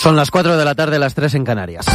Son las 4 de la tarde, las 3 en Canarias.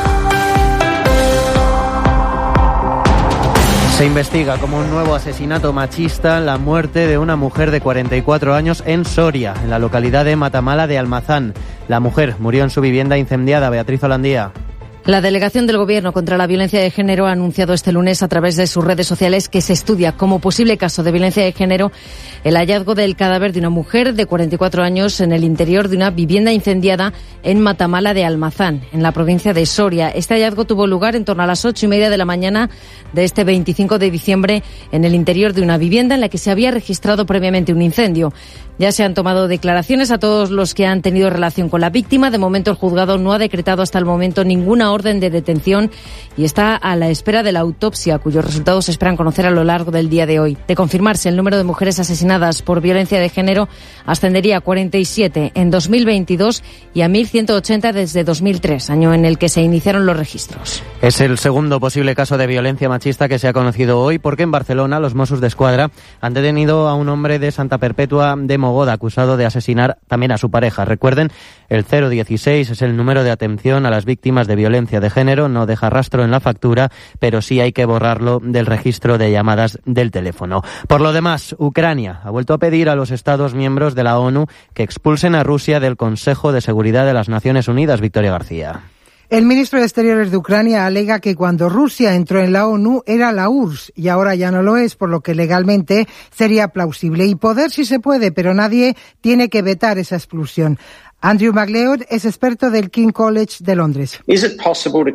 Se investiga como un nuevo asesinato machista la muerte de una mujer de 44 años en Soria, en la localidad de Matamala de Almazán. La mujer murió en su vivienda incendiada. Beatriz Holandía. La Delegación del Gobierno contra la Violencia de Género ha anunciado este lunes a través de sus redes sociales que se estudia como posible caso de violencia de género el hallazgo del cadáver de una mujer de 44 años en el interior de una vivienda incendiada en Matamala de Almazán, en la provincia de Soria. Este hallazgo tuvo lugar en torno a las 8:30 de la mañana de este 25 de diciembre en el interior de una vivienda en la que se había registrado previamente un incendio. Ya se han tomado declaraciones a todos los que han tenido relación con la víctima. De momento, el juzgado no ha decretado hasta el momento ninguna orden de detención y está a la espera de la autopsia, cuyos resultados se esperan conocer a lo largo del día de hoy. De confirmarse, el número de mujeres asesinadas por violencia de género ascendería a 47 en 2022 y a 1.180 desde 2003, año en el que se iniciaron los registros. Es el segundo posible caso de violencia machista que se ha conocido hoy, porque en Barcelona los Mossos d'Esquadra han detenido a un hombre de Santa Perpètua de Mogoda acusado de asesinar también a su pareja. Recuerden, el 016 es el número de atención a las víctimas de violencia de género, no deja rastro en la factura, pero sí hay que borrarlo del registro de llamadas del teléfono. Por lo demás, Ucrania ha vuelto a pedir a los Estados miembros de la ONU que expulsen a Rusia del Consejo de Seguridad de las Naciones Unidas. Victoria García. El ministro de Exteriores de Ucrania alega que cuando Rusia entró en la ONU era la URSS y ahora ya no lo es, por lo que legalmente sería plausible. Y poder sí se puede, pero nadie tiene que vetar esa expulsión. Andrew MacLeod es experto del King College de Londres. ¿Es posible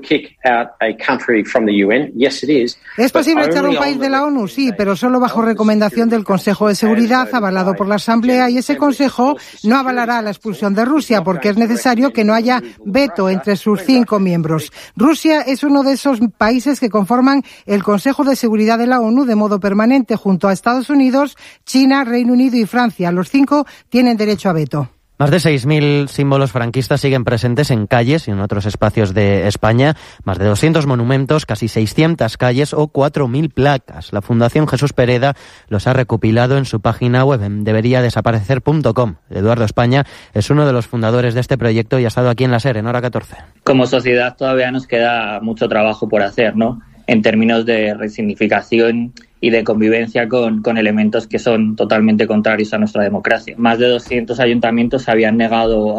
echar a un país de la ONU? Sí, pero solo bajo recomendación del Consejo de Seguridad, avalado por la Asamblea, y ese Consejo no avalará la expulsión de Rusia porque es necesario que no haya veto entre sus 5 miembros. Rusia es uno de esos países que conforman el Consejo de Seguridad de la ONU de modo permanente junto a Estados Unidos, China, Reino Unido y Francia. Los 5 tienen derecho a veto. Más de 6.000 símbolos franquistas siguen presentes en calles y en otros espacios de España. Más de 200 monumentos, casi 600 calles o 4.000 placas. La Fundación Jesús Pereda los ha recopilado en su página web en deveriadesaparecer.com. Eduardo España es uno de los fundadores de este proyecto y ha estado aquí en la SER en Hora 14. Como sociedad todavía nos queda mucho trabajo por hacer, ¿no? En términos de resignificación y de convivencia con elementos que son totalmente contrarios a nuestra democracia. Más de 200 ayuntamientos se habían negado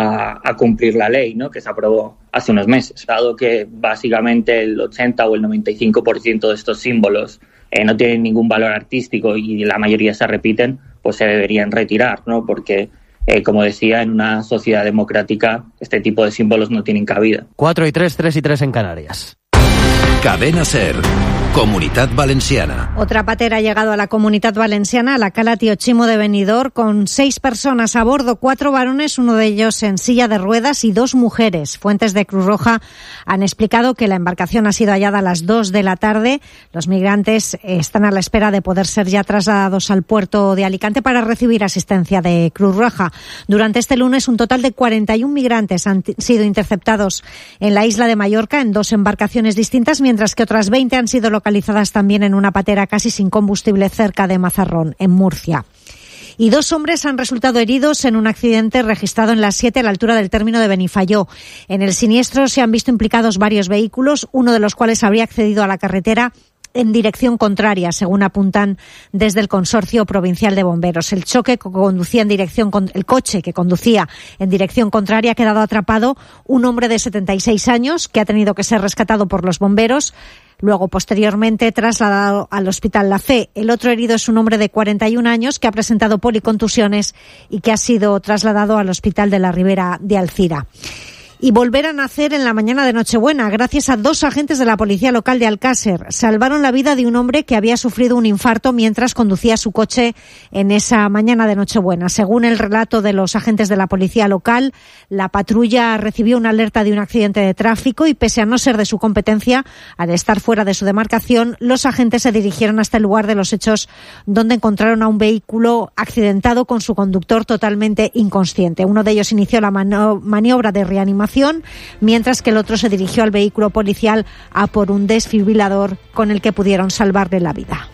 a cumplir la ley, ¿no?, que se aprobó hace unos meses. Dado que básicamente el 80 o el 95% de estos símbolos no tienen ningún valor artístico y la mayoría se repiten, pues se deberían retirar, ¿no? Porque como decía, en una sociedad democrática este tipo de símbolos no tienen cabida. 4 y 3, 3 y 3 en Canarias. Cadena SER, Comunitat Valenciana. Otra patera ha llegado a la Comunitat Valenciana, a la Cala Tiochimo de Benidorm, con 6 personas a bordo, 4 varones, uno de ellos en silla de ruedas y 2 mujeres. Fuentes de Cruz Roja han explicado que la embarcación ha sido hallada a las 2 de la tarde. Los migrantes están a la espera de poder ser ya trasladados al puerto de Alicante para recibir asistencia de Cruz Roja. Durante este lunes, un total de 41 migrantes han sido interceptados en la isla de Mallorca en 2 embarcaciones distintas, mientras que otras 20 han sido localizadas también en una patera casi sin combustible cerca de Mazarrón, en Murcia. Y 2 hombres han resultado heridos en un accidente registrado en las 7 a la altura del término de Benifayó. En el siniestro se han visto implicados varios vehículos, uno de los cuales habría accedido a la carretera en dirección contraria, según apuntan desde el Consorcio Provincial de Bomberos. El coche que conducía en dirección contraria ha quedado atrapado un hombre de 76 años que ha tenido que ser rescatado por los bomberos. Luego, posteriormente, trasladado al Hospital La Fe. El otro herido es un hombre de 41 años que ha presentado policontusiones y que ha sido trasladado al Hospital de la Ribera de Alcira. Y volver a nacer en la mañana de Nochebuena, gracias a 2 agentes de la policía local de Alcácer. Salvaron la vida de un hombre que había sufrido un infarto mientras conducía su coche en esa mañana de Nochebuena. Según el relato de los agentes de la policía local, la patrulla recibió una alerta de un accidente de tráfico y, pese a no ser de su competencia, al estar fuera de su demarcación, los agentes se dirigieron hasta el lugar de los hechos, donde encontraron a un vehículo accidentado con su conductor totalmente inconsciente. Uno de ellos inició la maniobra de reanimación, mientras que el otro se dirigió al vehículo policial a por un desfibrilador con el que pudieron salvarle la vida.